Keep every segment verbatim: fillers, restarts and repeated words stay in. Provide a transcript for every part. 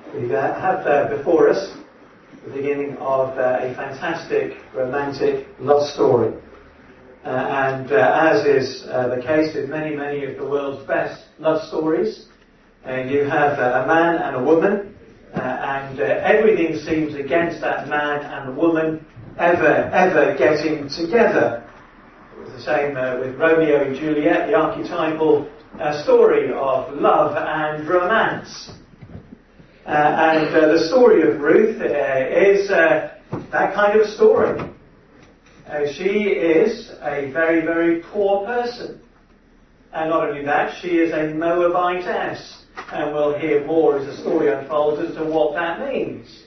We uh, have uh, before us the beginning of uh, a fantastic romantic love story. Uh, and uh, as is uh, the case with many, many of the world's best love stories, uh, you have uh, a man and a woman, uh, and uh, everything seems against that man and the woman ever, ever getting together. It was the same uh, with Romeo and Juliet, the archetypal uh, story of love and romance. Uh, and uh, the story of Ruth uh, is uh, that kind of story. Uh, she is a very, very poor person. And not only that, she is a Moabitess. And we'll hear more as the story unfolds as to what that means.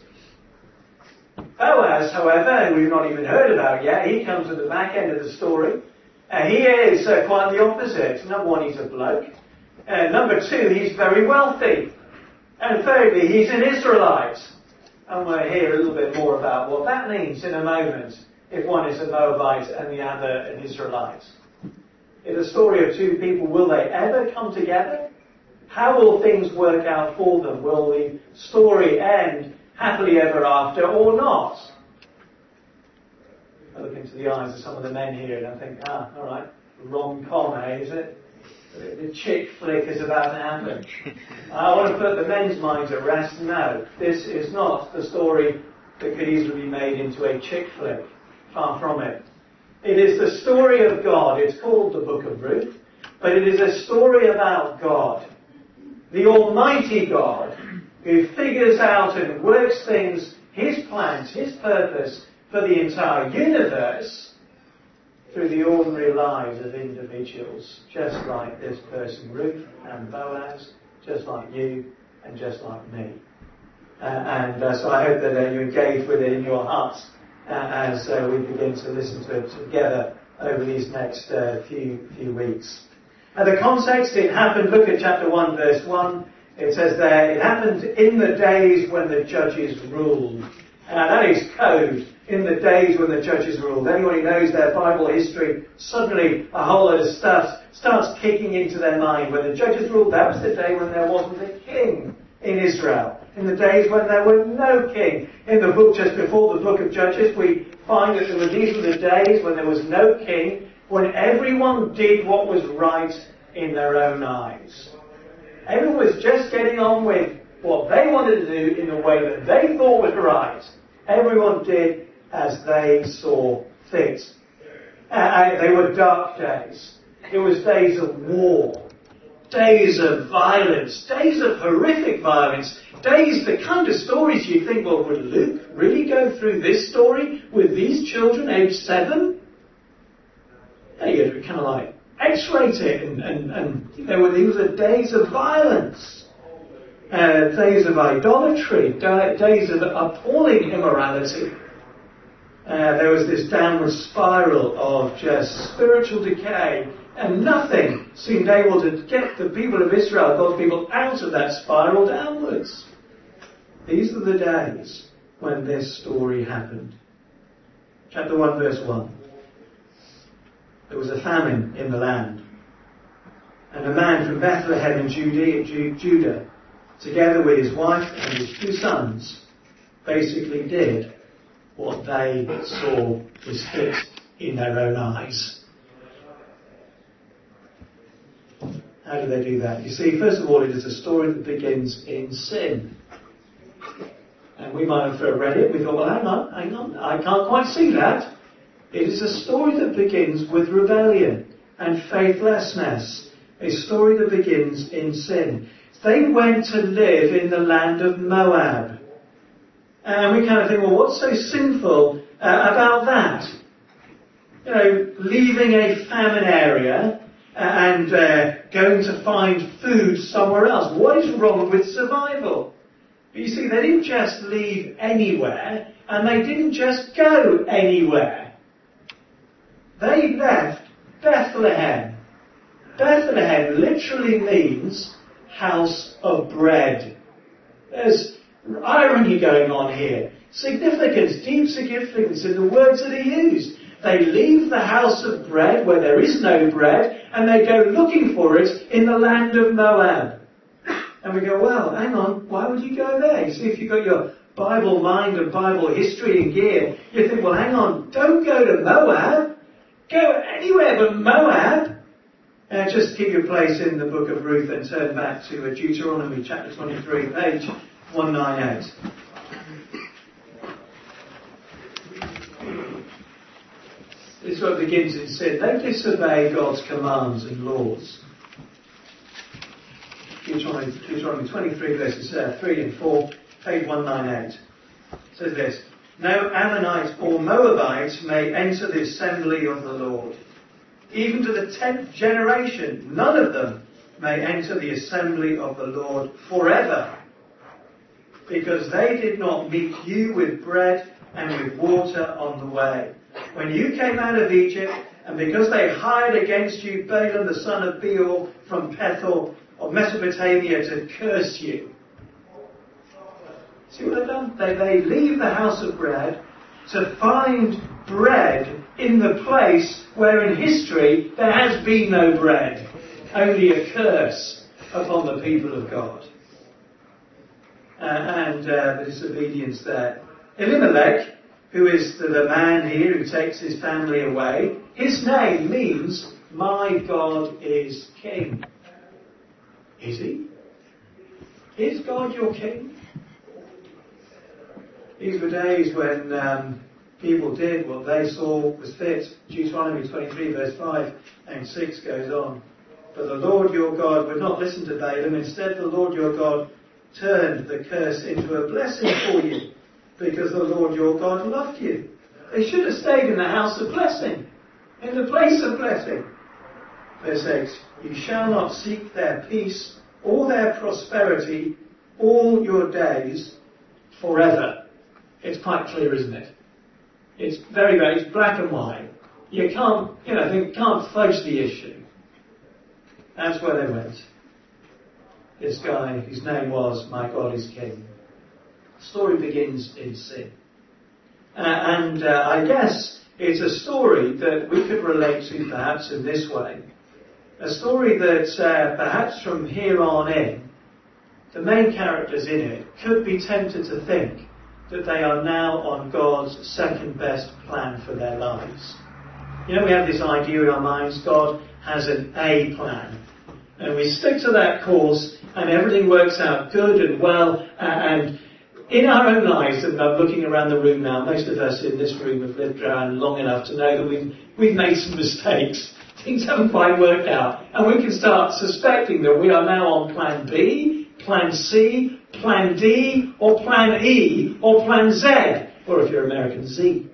Boaz, however, who we've not even heard about yet, he comes at the back end of the story. Uh, he is uh, quite the opposite. Number one, he's a bloke. Uh, number two, he's very wealthy. And thirdly, he's an Israelite. And we'll hear a little bit more about what that means in a moment, if one is a Moabite and the other an Israelite. In the story of two people, will they ever come together? How will things work out for them? Will the story end happily ever after or not? I look into the eyes of some of the men here and I think, ah, all right, rom-com, eh, is it? The chick flick is about to happen. I want to put the men's minds at rest. No, this is not the story that could easily be made into a chick flick. Far from it. It is the story of God. It's called the Book of Ruth, but it is a story about God. The Almighty God, who figures out and works things, His plans, His purpose for the entire universe, through the ordinary lives of individuals, just like this person, Ruth and Boaz, just like you and just like me. Uh, and uh, so I hope that uh, you engage with it in your hearts uh, as uh, we begin to listen to it together over these next uh, few few weeks. And the context, it happened, look at chapter one, verse one. It says there, it happened in the days when the judges ruled. Now that is code. In the days when the judges ruled. Anyone who knows their Bible history, suddenly a whole lot of stuff starts kicking into their mind. When the judges ruled, that was the day when there wasn't a king in Israel. In the days when there were no king. In the book just before the book of Judges, we find that there were, these were the days when there was no king, when everyone did what was right in their own eyes. Everyone was just getting on with what they wanted to do in the way that they thought was right. Everyone did as they saw fit. Uh, they were dark days. It was days of war, days of violence, days of horrific violence, days, the kind of stories you think, well, would Luke really go through this story with these children aged seven? And you would kind of like X-rate it, and, and, and there were these were days of violence, uh, days of idolatry, days of appalling immorality. Uh, there was this downward spiral of just spiritual decay, and nothing seemed able to get the people of Israel, God's people, out of that spiral downwards. These are the days when this story happened. Chapter one, verse one. There was a famine in the land, and a man from Bethlehem in Judah, together with his wife and his two sons, basically did what they saw was fit in their own eyes. How do they do that? You see, first of all, it is a story that begins in sin. And we might have read it, we thought, well, hang on, hang on, I can't quite see that. It is a story that begins with rebellion and faithlessness. A story that begins in sin. They went to live in the land of Moab. And we kind of think, well, what's so sinful uh, about that? You know, leaving a famine area and uh, going to find food somewhere else. What is wrong with survival? But you see, they didn't just leave anywhere, and they didn't just go anywhere. They left Bethlehem. Bethlehem literally means house of bread. There's irony going on here. Significance, deep significance in the words that are used. They leave the house of bread where there is no bread, and they go looking for it in the land of Moab. And we go, well, hang on, why would you go there? You see, if you've got your Bible mind and Bible history in gear, you think, well, hang on, don't go to Moab. Go anywhere but Moab. Uh, just keep your place in the book of Ruth and turn back to uh, Deuteronomy chapter twenty-three, page one ninety-eight. This is what begins in sin. They disobey God's commands and laws. Deuteronomy, Deuteronomy twenty-three, verses uh, three and four, page one ninety-eight. It says this: No Ammonite or Moabite may enter the assembly of the Lord. Even to the tenth generation, none of them may enter the assembly of the Lord forever, because they did not meet you with bread and with water on the way, when you came out of Egypt, and because they hired against you Balaam the son of Beor from Pethor of Mesopotamia to curse you. See what they've done? They, they leave the house of bread to find bread in the place where in history there has been no bread, only a curse upon the people of God. Uh, and uh, the disobedience there. Elimelech, who is the, the man here who takes his family away, his name means, my God is king. Is he? Is God your king? These were days when um, people did what they saw was fit. Deuteronomy twenty-three, verse five and six goes on. But the Lord your God would not listen to Balaam. Instead, the Lord your God turned the curse into a blessing for you, because the Lord your God loved you. They should have stayed in the house of blessing, in the place of blessing. Verse eight, you shall not seek their peace or their prosperity all your days forever. It's quite clear, isn't it? It's very, very, it's black and white. You can't, you know, you can't fudge the issue. That's where they went. This guy, whose name was, my God is King. The story begins in sin. Uh, and uh, I guess it's a story that we could relate to perhaps in this way. A story that uh, perhaps from here on in, the main characters in it could be tempted to think that they are now on God's second best plan for their lives. You know, we have this idea in our minds, God has an A plan. And we stick to that course and everything works out good and well. And in our own lives, and I'm looking around the room now, most of us in this room have lived around long enough to know that we've, we've made some mistakes. Things haven't quite worked out. And we can start suspecting that we are now on plan B, plan C, plan D, or plan E, or plan Z. Or if you're American, Z.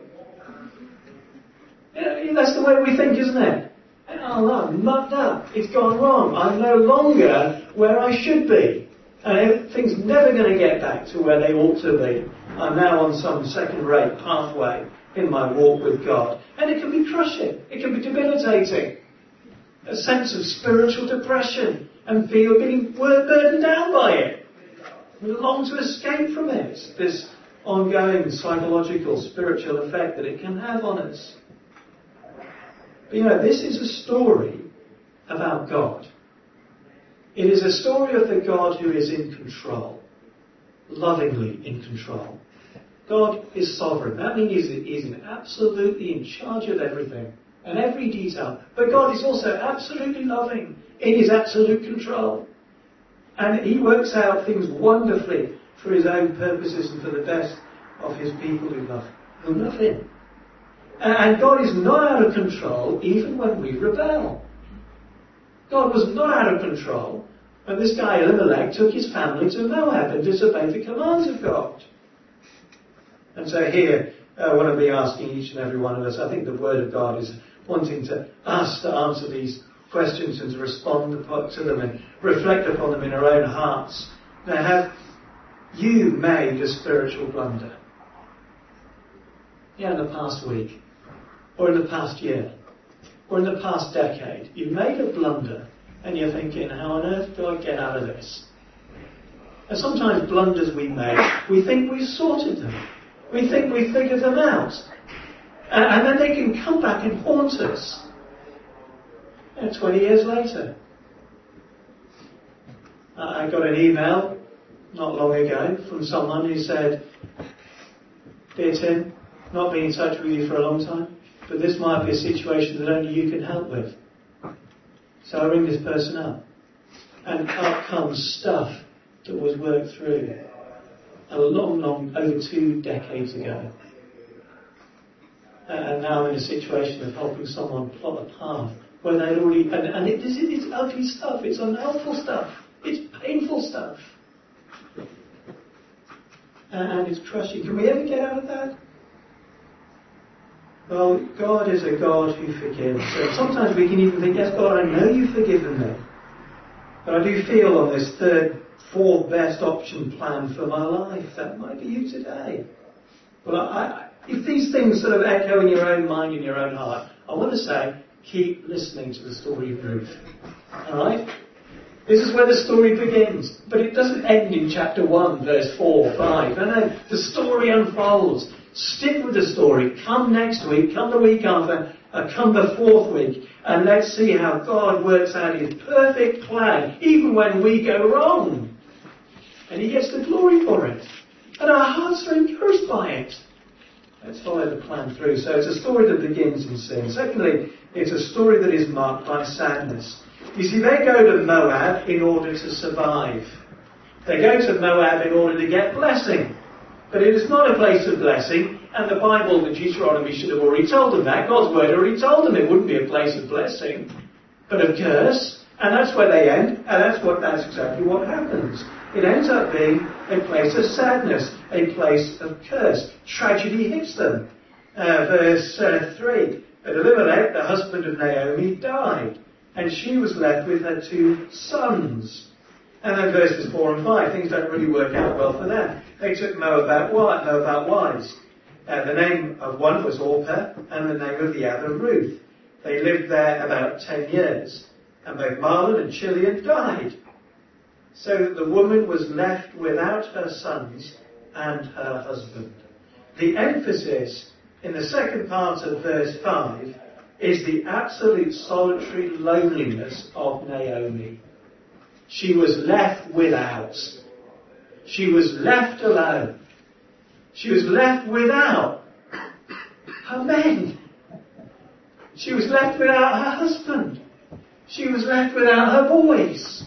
Yeah, that's the way we think, isn't it? Oh, I'm mucked up. It's gone wrong. I'm no longer where I should be. And things never going to get back to where they ought to be. I'm now on some second-rate pathway in my walk with God. And it can be crushing. It can be debilitating. A sense of spiritual depression and feel being burdened down by it. We long to escape from it. This ongoing psychological, spiritual effect that it can have on us. But you know, this is a story about God. It is a story of the God who is in control, lovingly in control. God is sovereign. That means he's, he's absolutely in charge of everything and every detail. But God is also absolutely loving in his absolute control. And he works out things wonderfully for his own purposes and for the best of his people who love, who love him. And God is not out of control even when we rebel. God was not out of control when this guy Elimelech took his family to Moab and disobeyed the commands of God. And so here, I want to be asking each and every one of us, I think the Word of God is wanting to us to answer these questions and to respond to them and reflect upon them in our own hearts. Now, have you made a spiritual blunder? Yeah, in the past week, or in the past year, or in the past decade, you've made a blunder and you're thinking, how on earth do I get out of this? And sometimes blunders we make, we think we've sorted them. We think we've figured them out. And then they can come back and haunt us. You know, twenty years later. I got an email not long ago from someone who said, "Dear Tim, not been in touch with you for a long time, but this might be a situation that only you can help with." So I ring this person up, and up comes stuff that was worked through a long, long, over two decades ago. And now I'm in a situation of helping someone plot a path where they'd already, and, and it, it's, it's ugly stuff, it's unhelpful stuff, it's painful stuff. And it's crushing. Can we ever get out of that? Well, God is a God who forgives. So sometimes we can even think, yes, God, I know you've forgiven me. But I do feel on this third, fourth best option plan for my life. That might be you today. Well, I, if these things sort of echo in your own mind, in your own heart, I want to say, keep listening to the story of Ruth. Alright? This is where the story begins. But it doesn't end in chapter one, verse four, five. No, no. The story unfolds. Stick with the story. Come next week, come the week after, uh, come the fourth week, and let's see how God works out His perfect plan, even when we go wrong. And He gets the glory for it. And our hearts are encouraged by it. Let's follow the plan through. So it's a story that begins in sin. Secondly, it's a story that is marked by sadness. You see, they go to Moab in order to survive. They go to Moab in order to get blessing. But it is not a place of blessing, and the Bible, the Deuteronomy, should have already told them that. God's word already told them it wouldn't be a place of blessing, but of curse. And that's where they end, and that's what that's exactly what happens. It ends up being a place of sadness, a place of curse. Tragedy hits them. Uh, verse uh, three. But Elimelech, the husband of Naomi, died, and she was left with her two sons. And then verses four and five, things don't really work out well for them. They took Moabite wives. Uh, the name of one was Orpah, and the name of the other Ruth. They lived there about ten years. And both Mahlon and Chilion died. So that the woman was left without her sons and her husband. The emphasis in the second part of verse five is the absolute solitary loneliness of Naomi. She was left without. She was left alone. She was left without her men. She was left without her husband. She was left without her boys.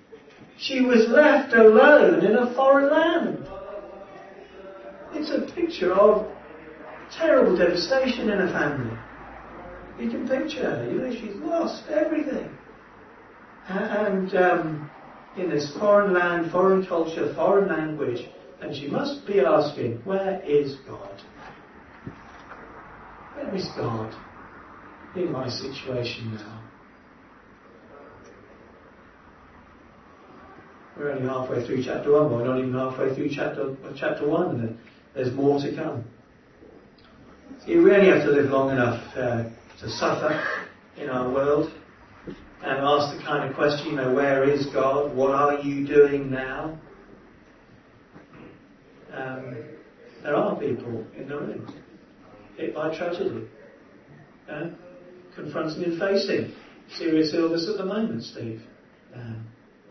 She was left alone in a foreign land. It's a picture of terrible devastation in a family. You can picture, you know, she's lost everything. And um, in this foreign land, foreign culture, foreign language, and she must be asking, where is God? Where is God in my situation now? We're only halfway through chapter one, but we're not even halfway through chapter chapter one, and there's more to come. So you really have to live long enough uh, to suffer in our world and ask the kind of question, you know, where is God? What are you doing now? Um, there are people in the room hit by tragedy, uh, confronting and facing serious illness at the moment, Steve. Um,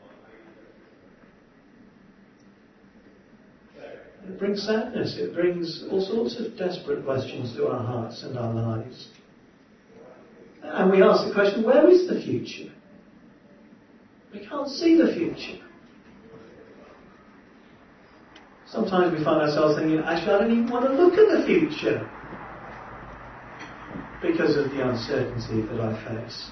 It brings sadness. It brings all sorts of desperate questions to our hearts and our lives. And we ask the question, where is the future? We can't see the future. Sometimes we find ourselves thinking, actually, I don't even want to look at the future because of the uncertainty that I face.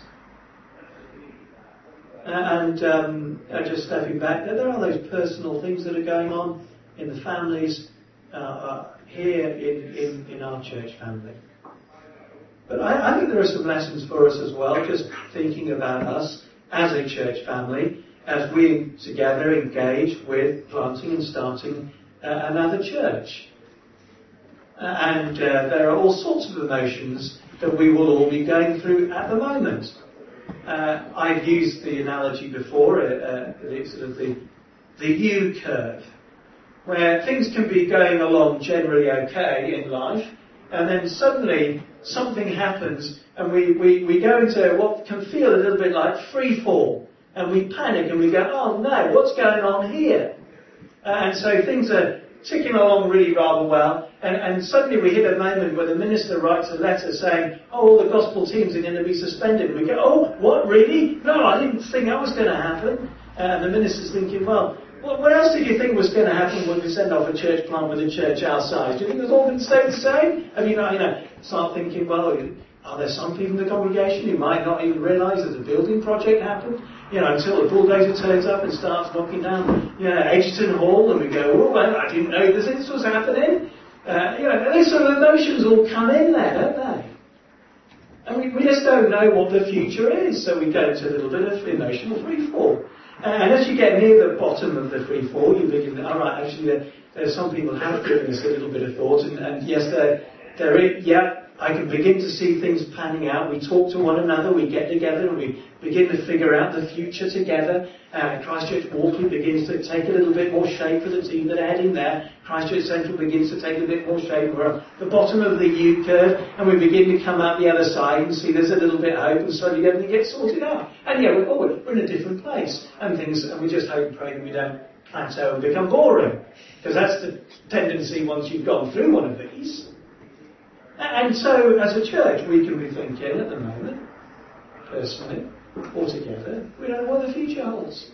And um, just stepping back, there are those personal things that are going on in the families uh, uh, here in, in, in our church family. But I, I think there are some lessons for us as well, just thinking about us as a church family, as we together engage with planting and starting uh, another church. Uh, and uh, there are all sorts of emotions that we will all be going through at the moment. Uh, I've used the analogy before, uh, uh, the, sort of the, the U-curve, where things can be going along generally okay in life, and then suddenly something happens and we, we, we go into what can feel a little bit like free fall. And we panic and we go, oh no, what's going on here? Uh, and so things are ticking along really rather well. And, and suddenly we hit a moment where the minister writes a letter saying, oh, all the gospel teams are going to be suspended. And we go, oh, what, really? No, I didn't think that was going to happen. Uh, and the minister's thinking, well, well, what else did you think was going to happen when we send off a church plant with a church outside? Do you think it was all going to stay the same? I mean, you know, start thinking, well, are there some people in the congregation who might not even realise that the building project happened? You know, until the bulldozer turns up and starts knocking down, you know, Edgerton Hall, and we go, oh, well, I didn't know this, this was happening. Uh, you know, these sort of emotions all come in there, don't they? And we, we just don't know what the future is, so we go into a little bit of emotional freefall. Uh, and as you get near the bottom of the freefall, you begin, all right, actually, there, there some people have given us a little bit of thought, and, and yes, they're, they're, yeah, I can begin to see things panning out. We talk to one another, we get together, and we begin to figure out the future together. Uh, Christchurch Walkley begins to take a little bit more shape for the team that are heading there. Christchurch Central begins to take a bit more shape. We're at the bottom of the U curve, and we begin to come out the other side and see there's a little bit of hope, and suddenly everything gets sorted out. And yeah, we're, oh, we're in a different place, and things, and we just hope and pray that we don't plateau and become boring, because that's the tendency once you've gone through one of these. And so, as a church, we can be thinking at the moment, personally, or together, we don't know what the future holds.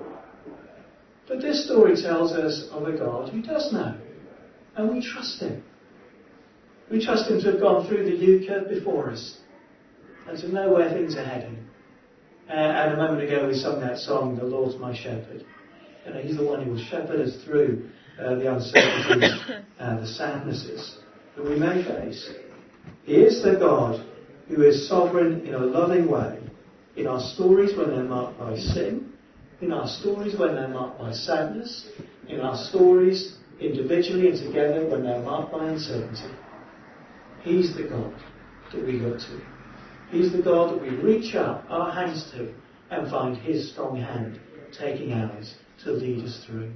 But this story tells us of a God who does know, and we trust him. We trust him to have gone through the U-curve before us, and to know where things are heading. Uh, and a moment ago we sung that song, The Lord's My Shepherd. You know, he's the one who will shepherd us through uh, the uncertainties and the sadnesses that we may face. He is the God who is sovereign in a loving way in our stories when they're marked by sin, in our stories when they're marked by sadness, in our stories individually and together when they're marked by uncertainty. He's the God that we look to. He's the God that we reach up our hands to and find his strong hand taking ours to lead us through.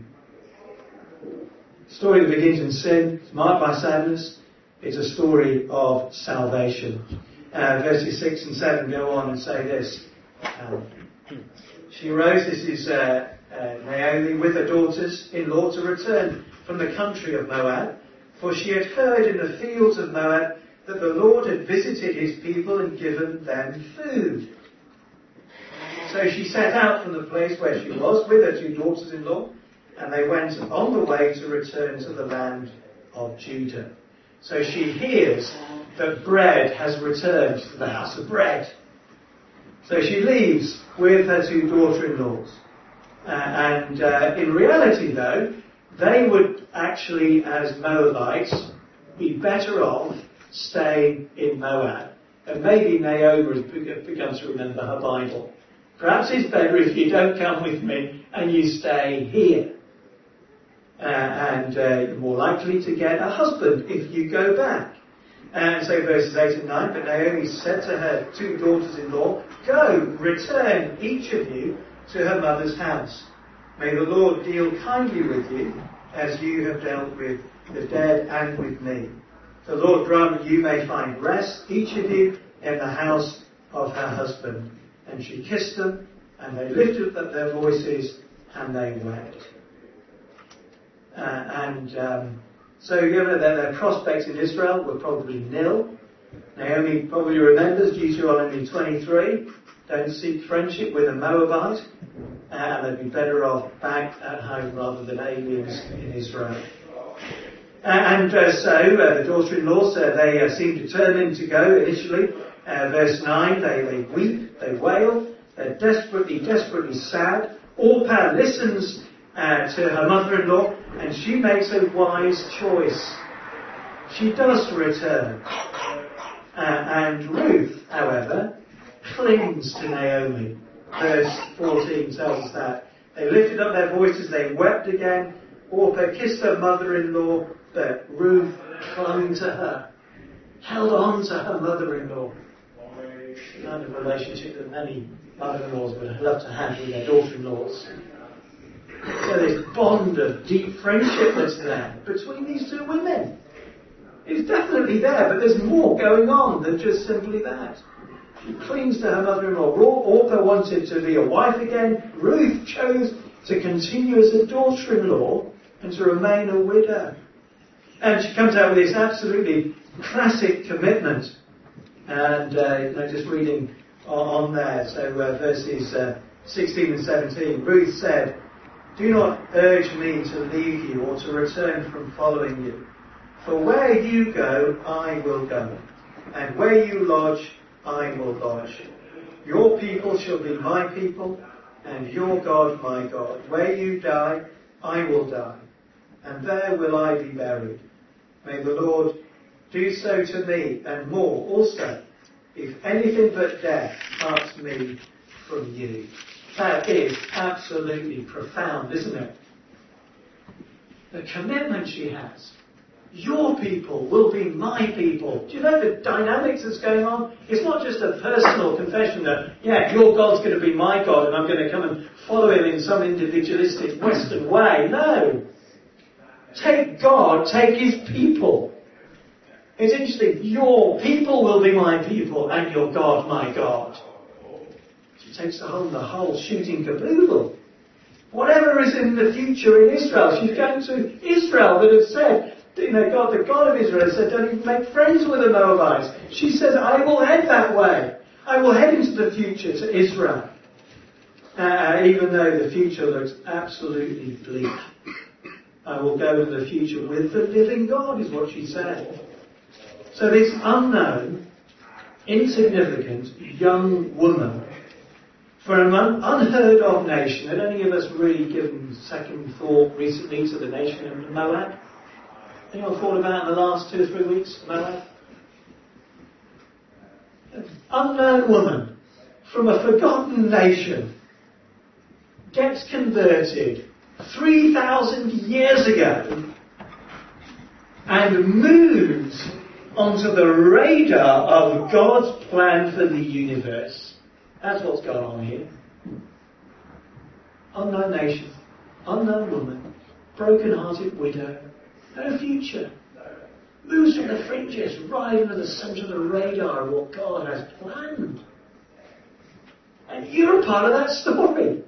The story that begins in sin, is marked by sadness. It's a story of salvation. Uh, verses six and seven go on and say this. Um, she arose, this is uh, uh, Naomi, with her daughters-in-law to return from the country of Moab, for she had heard in the fields of Moab that the Lord had visited his people and given them food. So she set out from the place where she was with her two daughters-in-law, and they went on the way to return to the land of Judah. So she hears that bread has returned to the house of bread. So she leaves with her two daughter-in-laws. Uh, and uh, in reality, though, they would actually, as Moabites, be better off staying in Moab. And maybe Naomi has begun to remember her Bible. Perhaps it's better if you don't come with me and you stay here. Uh, and uh, you're more likely to get a husband if you go back. And so verses eight and nine, but Naomi said to her two daughters-in-law, go, return each of you to her mother's house. May the Lord deal kindly with you as you have dealt with the dead and with me. The Lord grant you may find rest, each of you, in the house of her husband. And she kissed them, and they lifted up their voices, and they wept. Uh, and um, so you know, their, their prospects in Israel were probably nil. Naomi probably remembers Deuteronomy twenty-three, don't seek friendship with a Moabite, uh, and they'd be better off back at home rather than aliens in Israel. Uh, and uh, so uh, the daughter-in-law said they uh, seem determined to go initially. Uh, verse nine, they, they weep, they wail, they're desperately, desperately sad. Orpah listens uh, to her mother-in-law, and she makes a wise choice. She does return. Uh, and Ruth, however, clings to Naomi. Verse fourteen tells us that. They lifted up their voices, they wept again. Orpah kissed her mother-in-law, but Ruth clung to her, held on to her mother-in-law. The kind of relationship that many mother-in-laws would love to have with their daughter-in-laws. So this bond of deep friendship that's there between these two women. It's definitely there, but there's more going on than just simply that. She clings to her mother-in-law. Orpah wanted to be a wife again. Ruth chose to continue as a daughter-in-law and to remain a widow. And she comes out with this absolutely classic commitment. And uh, you know, just reading on, on there, so uh, verses uh, sixteen and seventeen. Ruth said, "Do not urge me to leave you or to return from following you. For where you go, I will go. And where you lodge, I will lodge. Your people shall be my people, and your God my God. Where you die, I will die, and there will I be buried. May the Lord do so to me, and more also, if anything but death parts me from you." That is absolutely profound, isn't it? The commitment she has. Your people will be my people. Do you know the dynamics that's going on? It's not just a personal confession that, yeah, your God's going to be my God and I'm going to come and follow him in some individualistic Western way. No. Take God, take his people. It's interesting. Your people will be my people and your God my God. She takes the whole, the whole shooting caboodle. Whatever is in the future in Israel, she's going to Israel that has said, you know, God, the God of Israel said, don't even make friends with the Moabites. She says, I will head that way. I will head into the future to Israel. Uh, even though the future looks absolutely bleak. I will go in the future with the living God, is what she said. So this unknown, insignificant young woman, for an un- unheard of nation, had any of us really given second thought recently to the nation of Moab? Anyone thought about in the last two or three weeks, Moab? An unknown woman from a forgotten nation gets converted three thousand years ago and moves onto the radar of God's plan for the universe. That's what's going on here. Unknown nation, unknown woman, broken-hearted widow, no future. Moves from the fringes right into the centre of the radar of what God has planned. And you're a part of that story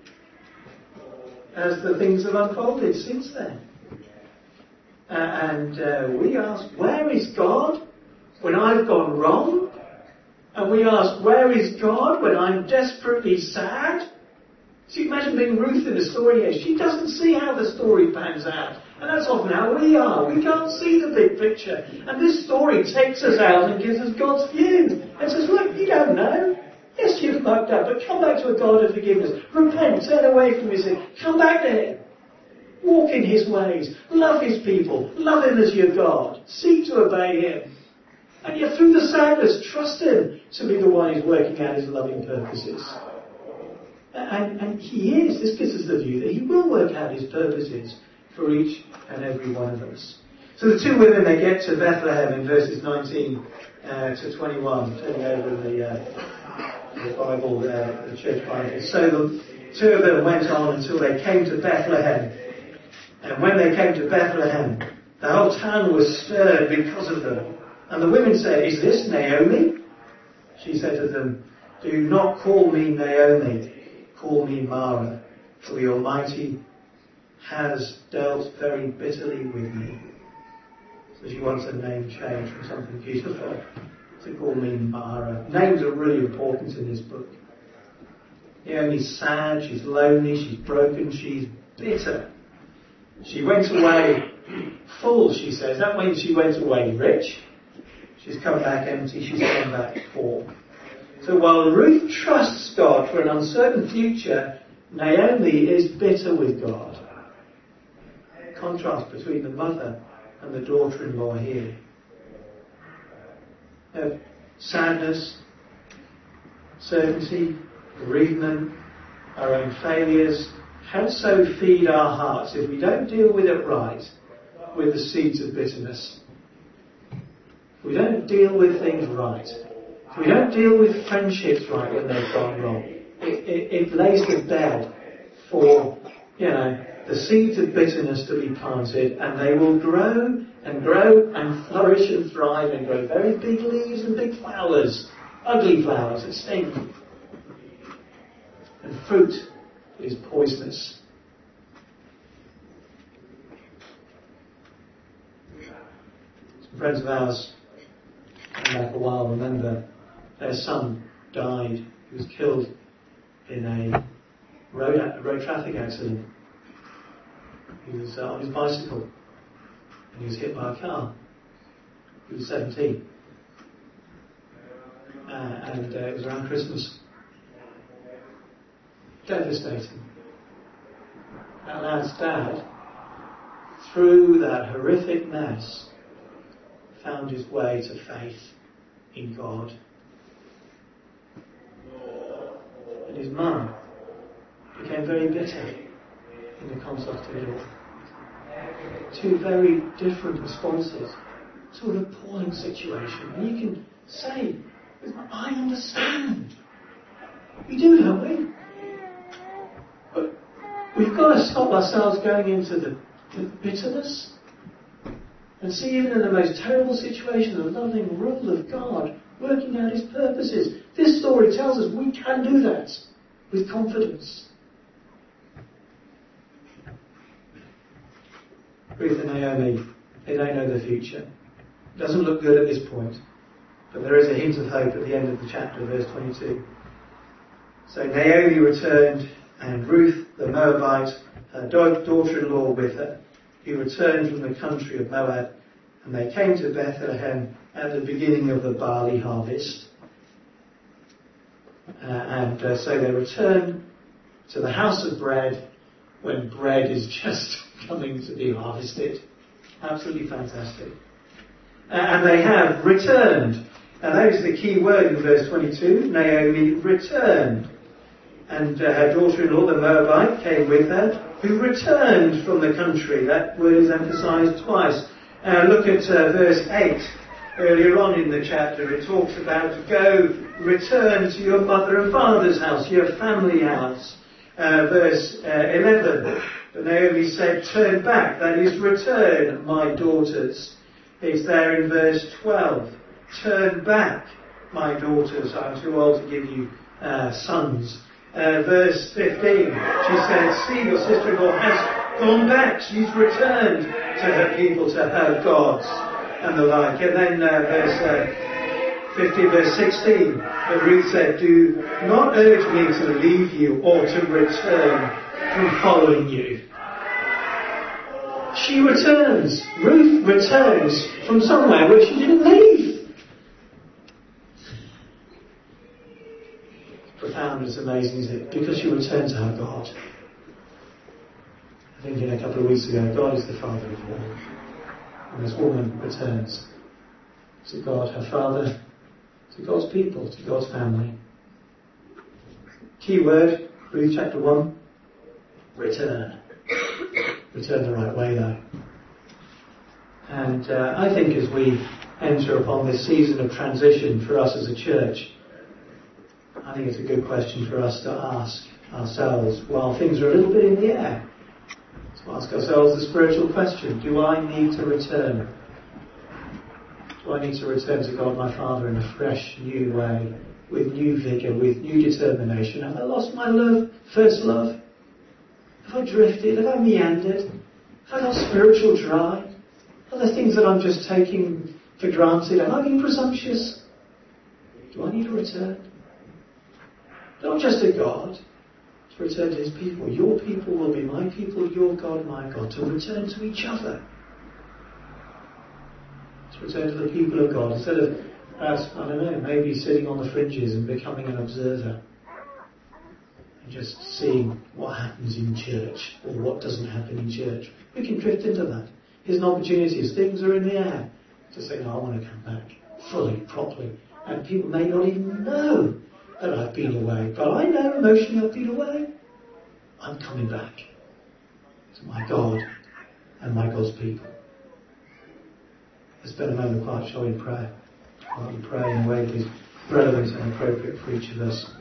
as the things have unfolded since then. Uh, and uh, we ask, where is God when I've gone wrong? And we ask, where is God when I'm desperately sad? So you imagine being Ruth in the story here. She doesn't see how the story pans out. And that's often how we are. We can't see the big picture. And this story takes us out and gives us God's view. And says, look, you don't know. Yes, you've mucked up, but come back to a God of forgiveness. Repent, turn away from your sin. Come back to him. Walk in his ways. Love his people. Love him as your God. Seek to obey him. And yet through the sadness, trust him to be the one who's working out his loving purposes. And, and he is. This gives us the view that he will work out his purposes for each and every one of us. So the two women, they get to Bethlehem in verses nineteen uh, to twenty-one, turning over the, uh, the Bible, uh, the church Bible. So the two of them went on until they came to Bethlehem. And when they came to Bethlehem, the whole town was stirred because of them. And the women said, is this Naomi? She said to them, do not call me Naomi, call me Mara, for the Almighty has dealt very bitterly with me. So she wants a name change from something beautiful to call me Mara. Names are really important in this book. Naomi's sad, she's lonely, she's broken, she's bitter. She went away full, she says. That means she went away rich. She's come back empty, she's come back poor. So while Ruth trusts God for an uncertain future, Naomi is bitter with God. Contrast between the mother and the daughter-in-law here. Uh, sadness, certainty, bereavement, our own failures. How so feed our hearts if we don't deal with it right, with the seeds of bitterness? If we don't deal with things right, if we don't deal with friendships right when they've gone wrong, it, it, it lays the bed for, you know, the seeds of bitterness to be planted, and they will grow and grow and flourish and thrive and grow very big leaves and big flowers ugly flowers that stink. And fruit is poisonous. Some friends of ours, going back a while, remember their son died. He was killed in a road, a road traffic accident. He was uh, on his bicycle and he was hit by a car. He was seventeen. Uh, and uh, it was around Christmas. Devastating. That lad's dad, through that horrific mess, found his way to faith in God. And his mum became very bitter in the context of it all. Two very different responses to an appalling situation. And you can say, I understand. We do, don't we? But we've got to stop ourselves going into the, the bitterness and see, even in the most terrible situation, the loving rule of God working out His purposes. This story tells us we can do that with confidence. Ruth and Naomi, they don't know the future. It doesn't look good at this point, but there is a hint of hope at the end of the chapter, verse twenty-two. So Naomi returned, and Ruth the Moabite, her daughter-in-law with her, who returned from the country of Moab, and they came to Bethlehem at the beginning of the barley harvest. Uh, and uh, so they returned to the house of bread when bread is just coming to be harvested. Absolutely fantastic. Uh, and they have returned. And that is the key word in verse twenty-two. Naomi returned. And uh, her daughter-in-law, the Moabite, came with her, who returned from the country. That word is emphasized twice. Uh, look at uh, verse eight. Earlier on in the chapter, it talks about go, return to your mother and father's house, your family house. Uh, verse uh, eleven. But Naomi said, turn back, that is, return, my daughters. It's there in verse twelve. Turn back, my daughters. I'm too old to give you uh, sons. Uh, verse fifteen. She said, see, your sister-in-law has gone back. She's returned to her people, to her gods, and the like. And then uh, verse uh, fifteen, verse sixteen. But Ruth said, do not urge me to leave you or to return from following you. She returns. Ruth returns from somewhere where she didn't leave. It's profound, it's amazing, isn't it? Because she returned to her God. I think in a couple of weeks ago, God is the Father of all. And this woman returns to God, her Father, to God's people, to God's family. Key word, Ruth chapter one, return. Return the right way though. And uh, I think as we enter upon this season of transition for us as a church, I think it's a good question for us to ask ourselves while things are a little bit in the air. To ask ourselves the spiritual question, do I need to return? Do I need to return to God my Father in a fresh, new way, with new vigour, with new determination? Have I lost my love, first love? Have I drifted? Have I meandered? Have I got spiritual drive? Are there things that I'm just taking for granted? Am I being presumptuous? Do I need to return? Not just to God, to return to His people. Your people will be my people, your God, my God. To return to each other. To return to the people of God. Instead of, perhaps, I don't know, maybe sitting on the fringes and becoming an observer. And just seeing what happens in church or what doesn't happen in church. We can drift into that. Here's an opportunity as things are in the air to say, no, I want to come back fully, properly. And people may not even know that I've been away. But I know emotionally I've been away. I'm coming back to my God and my God's people. Let's spend a moment quiet, shall we, in prayer? While we pray in a way that is relevant and appropriate for each of us.